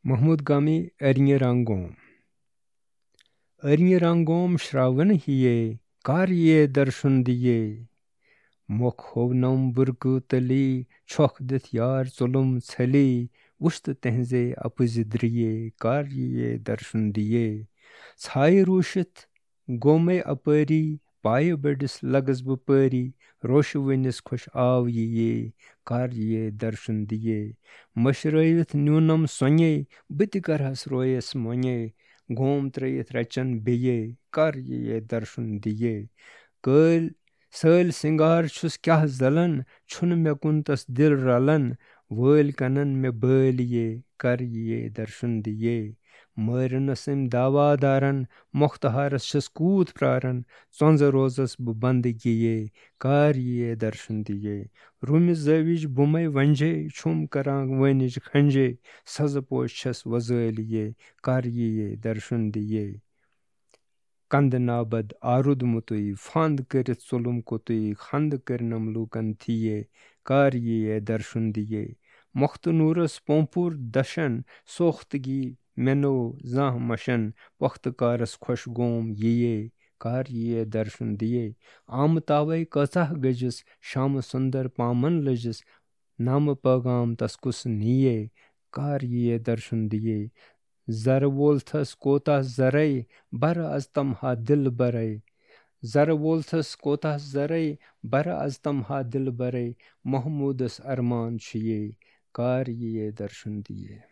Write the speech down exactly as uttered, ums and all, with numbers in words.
Mahmud Gami Eringe Rangom Eringe Rangom Shravan hiye Karye Darshun diye Mok hovnam burgu tali Chok dit yar zulum tsali Wust tenze apuzidriye Karye Darshun diye Sai rushit Gome apari Paye bedis lagas bupari Roshuvenis khosh av ye Karye Darshun diye Mashrayit nunam sonye Bitikar hasroyes monye Gom trayit rachan beye Karye Darshun diye Kal Sal singar chus kyah zalan Chun me kuntas dil ralan Wal kanan me baliye Karye Darshun diye Marnasim davadaran Mokhtaharas chus kood praran Sonza rozas bubandigiye Karye Darshun diye Rumi zavij bumay vanje Chum karang vanij khanje Sazaposh chas wazaliye Karye Darshun diye Kandanabad arud mutui Fand kerit solum kutui Khand kernam lukan thiye Karye Darshun diye Mokhtanurus pompur dashan Sokhtgi meno zah mashan Wakhtkaras khosh gom ye Karye Darshun diye Amtawai kathah gajis Sham sundar paman lajis Nam pagam taskus niye Karye Darshun diye Zarvolthas kotas zarai Bara az tamha dil barai Zarvolthas kotas zarai Bara az tamha dil barai Mahmudas arman chiye Karye Darshun diye